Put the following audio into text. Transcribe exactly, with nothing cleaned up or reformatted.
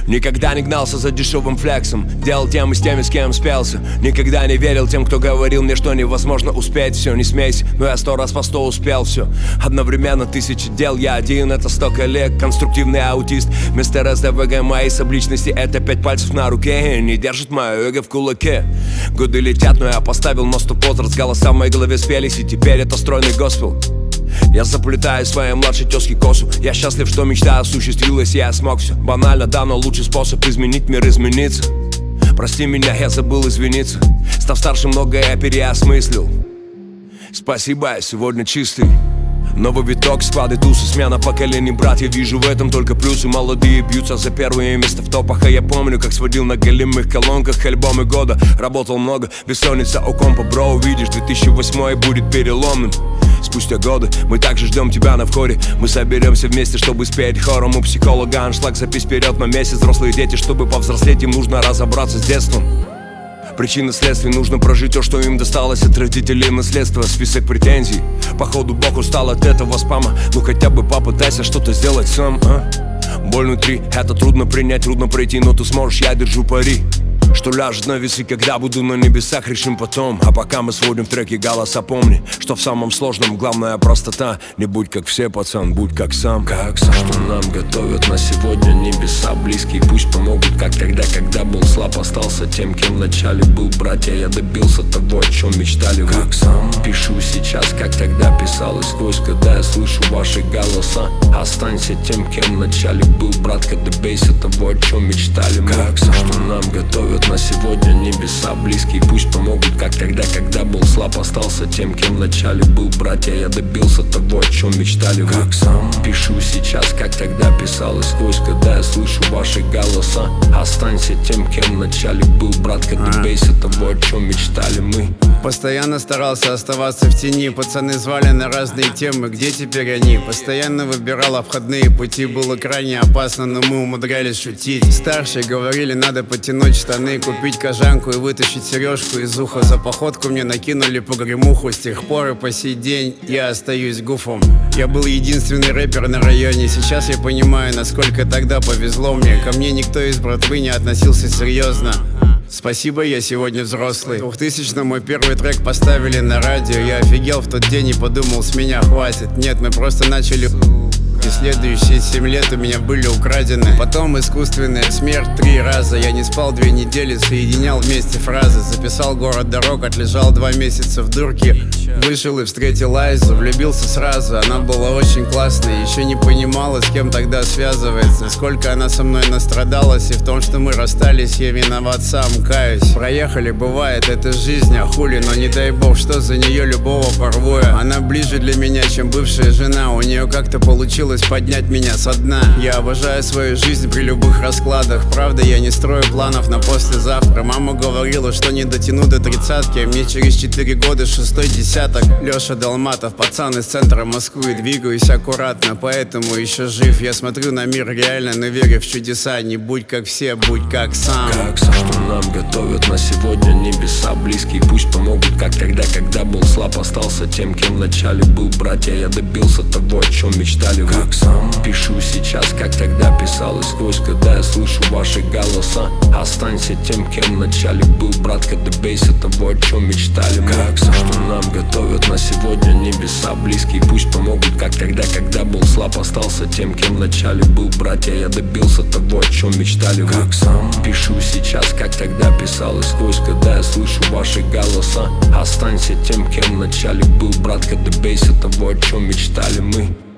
Никогда не гнался за дешевым флексом, делал тем и с теми, с кем спелся. Никогда не верил тем, кто говорил мне, что невозможно успеть все. Не смейся, но я сто раз по сто успел все. Одновременно тысячи дел, я один, это сто коллег. Конструктивный аутист, мистер СДВГ. Мои субличности, это пять пальцев на руке. Не держит мое эго в кулаке. Годы летят, но я поставил на стоп возраст. Голоса в моей голове спелись, и теперь это стройный госпел. Я заплетаю своей младшей тёзке косу. Я счастлив, что мечта осуществилась, я смог все. Банально, да, но лучший способ изменить мир — измениться. Прости меня, я забыл извиниться. Став старше, многое я переосмыслил. Спасибо, я сегодня чистый. Новый виток, склады, тусы, смена поколений, брат. Я вижу в этом только плюсы. Молодые бьются за первые места в топах. А я помню, как сводил на голимых колонках альбомы года. Работал много, бессонница у компа, бро. Увидишь, две тысячи восьмой будет переломным. Спустя годы мы также ждем тебя на входе. Мы соберемся вместе, чтобы спеть хором. У психолога аншлаг, запись вперед на месяц. Взрослые дети, чтобы повзрослеть, им нужно разобраться с детством. Причины следствий, нужно прожить то, что им досталось от родителей. Наследство, список претензий. Походу Бог устал от этого спама. Ну хотя бы попытайся что-то сделать сам, а? Боль внутри, это трудно принять, трудно пройти, но ты сможешь, я держу пари. Что ляжет на весы, когда буду на небесах, решим потом. А пока мы сводим в треки голоса, помни, что в самом сложном главная простота. Не будь как все, пацан, будь как сам. Как сам. Что нам готовят на сегодня небеса близкие. Пусть помогут, как тогда, когда был слаб. Остался тем, кем вначале был, братья. Я добился того, о чем мечтали вы. Как сам. Пишу сейчас, как тогда писалось сквозь, когда я слышу ваши голоса. Останься тем, кем вначале был, братка. Добейся того, о чем мечтали мы. Как сам. Что нам готовят на сегодня небеса близкие. Пусть помогут, как тогда, когда был слаб. Остался тем, кем вначале был, братья. Я добился того, о чем мечтали вы. Как сам. Пишу сейчас, как тогда писалось сквозь, когда я слышу ваши голоса. Останься тем, кем вначале был, братка. Добейся того, о чем мечтали мы. Постоянно старался оставаться в тени. Пацаны звали на разные темы, где теперь они? Постоянно выбирал обходные пути. Было крайне опасно, но мы умудрялись шутить. Старшие говорили, надо потянуть штаны, купить кожанку и вытащить сережку из уха. За походку мне накинули погремуху. С тех пор и по сей день я остаюсь гуфом. Я был единственный рэпер на районе. Сейчас я понимаю, насколько тогда повезло мне. Ко мне никто из братвы не относился серьезно. Спасибо, я сегодня взрослый. В двухтысячном мой первый трек поставили на радио. Я офигел в тот день и подумал, с меня хватит. Нет, мы просто начали. И следующие семь лет у меня были украдены. Потом искусственная смерть три раза. Я не спал две недели, соединял вместе фразы. Записал город дорог, отлежал два месяца в дурке. Вышел и встретил Айзу, влюбился сразу. Она была очень классной, еще не понимала, с кем тогда связывается. Сколько она со мной настрадалась, и в том, что мы расстались, я виноват сам, каюсь. Проехали, бывает, это жизнь, а хули. Но не дай бог, что за нее любого порву я. Она ближе для меня, чем бывшая жена. У нее как-то получилось поднять меня со дна. Я обожаю свою жизнь при любых раскладах. Правда, я не строю планов на послезавтра. Мама говорила, что не дотяну до тридцатки, а мне через четыре года шестой десяток. Леша Долматов, пацан из центра Москвы. Двигаюсь аккуратно, поэтому еще жив. Я смотрю на мир реально, но верю в чудеса. Не будь как все, будь как сам. Как сам. Что нам готовят на сегодня небеса близкие. Пусть помогут, как тогда, когда был слаб. Остался тем, кем вначале был, братья. Я добился того, о чем мечтали вы. Как сам. Пишу сейчас, как тогда писалось сквозь, когда я слышу ваши голоса. Останься тем, кем вначале был, братка. Добейся того, о чем мечтали мы. Как сам. Что нам готовят на сегодня небеса близкие. Пусть помогут, как тогда, когда был слаб. Остался тем, кем вначале был, братья. Я добился того, о чем мечтали вы. Как сам. Пишу сейчас, как тогда писалось сквозь, когда я слышу ваши голоса. Останься тем, кем вначале был, братка. Добейся того, о чем мечтали мы.